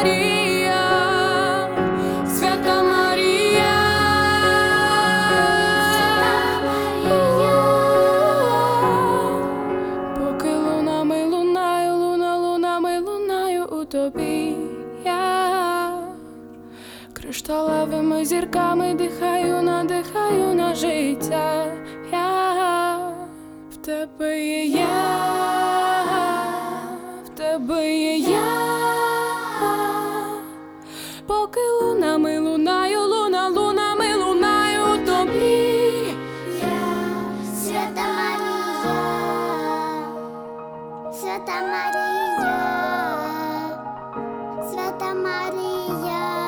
Марія, Свята Марія, поки лунами лунаю, лунами лунаю у тобі я, кришталевими зірками дихаю, надихаю на життя я. В тебе є я, в тебе є я, поки лунами лунаю, лунами лунаю у тобі Я, Свята Марія, Свята Марія, Свята Марія.